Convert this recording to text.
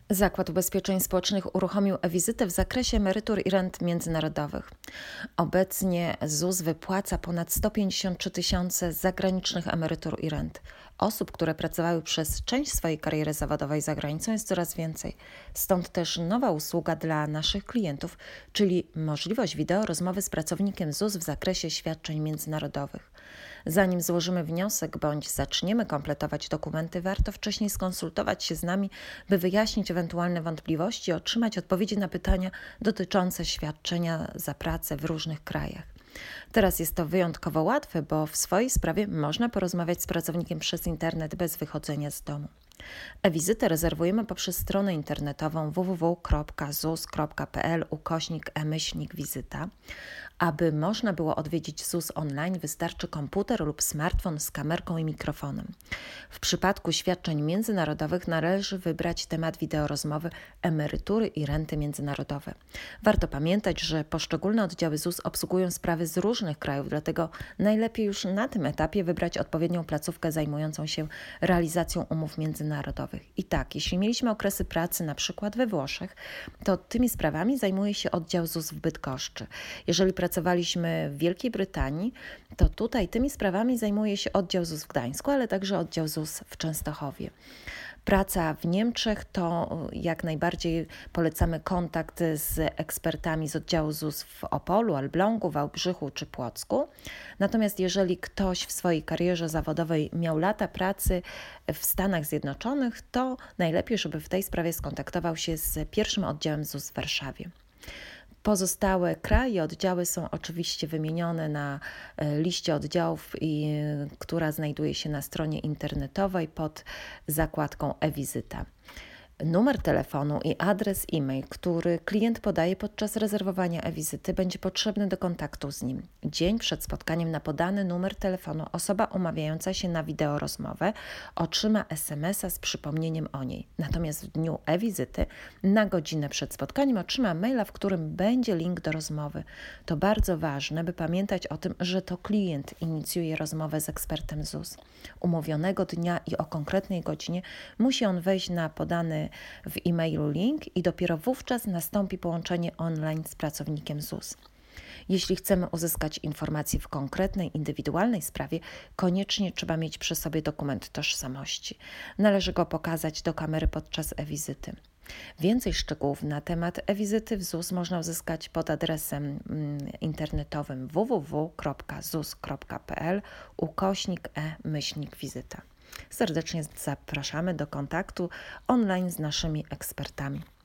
Zakład Ubezpieczeń Społecznych uruchomił e-wizytę w zakresie emerytur i rent międzynarodowych. Obecnie ZUS wypłaca ponad 153 tysiące zagranicznych emerytur i rent. Osób, które pracowały przez część swojej kariery zawodowej za granicą, jest coraz więcej. Stąd też nowa usługa dla naszych klientów, czyli możliwość wideo rozmowy z pracownikiem ZUS w zakresie świadczeń międzynarodowych. Zanim złożymy wniosek bądź zaczniemy kompletować dokumenty, warto wcześniej skonsultować się z nami, by wyjaśnić ewentualne wątpliwości i otrzymać odpowiedzi na pytania dotyczące świadczenia za pracę w różnych krajach. Teraz jest to wyjątkowo łatwe, bo w swojej sprawie można porozmawiać z pracownikiem przez internet bez wychodzenia z domu. E-wizytę rezerwujemy poprzez stronę internetową www.zus.pl/e-wizyta. Aby można było odwiedzić ZUS online, wystarczy komputer lub smartfon z kamerką i mikrofonem. W przypadku świadczeń międzynarodowych należy wybrać temat wideorozmowy emerytury i renty międzynarodowe. Warto pamiętać, że poszczególne oddziały ZUS obsługują sprawy z różnych krajów, dlatego najlepiej już na tym etapie wybrać odpowiednią placówkę zajmującą się realizacją umów międzynarodowych. I tak, jeśli mieliśmy okresy pracy na przykład we Włoszech, to tymi sprawami zajmuje się oddział ZUS w Bydgoszczy. Jeżeli pracowaliśmy w Wielkiej Brytanii, to tutaj tymi sprawami zajmuje się oddział ZUS w Gdańsku, ale także oddział ZUS w Częstochowie. Praca w Niemczech to jak najbardziej polecamy kontakt z ekspertami z oddziału ZUS w Opolu, Elblągu, Wałbrzychu czy Płocku. Natomiast jeżeli ktoś w swojej karierze zawodowej miał lata pracy w Stanach Zjednoczonych, to najlepiej, żeby w tej sprawie skontaktował się z pierwszym oddziałem ZUS w Warszawie. Pozostałe kraje i oddziały są oczywiście wymienione na liście oddziałów, która znajduje się na stronie internetowej pod zakładką e-wizyta. Numer telefonu i adres e-mail, który klient podaje podczas rezerwowania e-wizyty, będzie potrzebny do kontaktu z nim. Dzień przed spotkaniem na podany numer telefonu osoba umawiająca się na wideorozmowę otrzyma SMS-a z przypomnieniem o niej. Natomiast w dniu e-wizyty na godzinę przed spotkaniem otrzyma maila, w którym będzie link do rozmowy. To bardzo ważne, by pamiętać o tym, że to klient inicjuje rozmowę z ekspertem ZUS. Umówionego dnia i o konkretnej godzinie musi on wejść na podany w e-mailu link i dopiero wówczas nastąpi połączenie online z pracownikiem ZUS. Jeśli chcemy uzyskać informacje w konkretnej, indywidualnej sprawie, koniecznie trzeba mieć przy sobie dokument tożsamości. Należy go pokazać do kamery podczas e-wizyty. Więcej szczegółów na temat e-wizyty w ZUS można uzyskać pod adresem internetowym www.zus.pl/e-wizyta. Serdecznie zapraszamy do kontaktu online z naszymi ekspertami.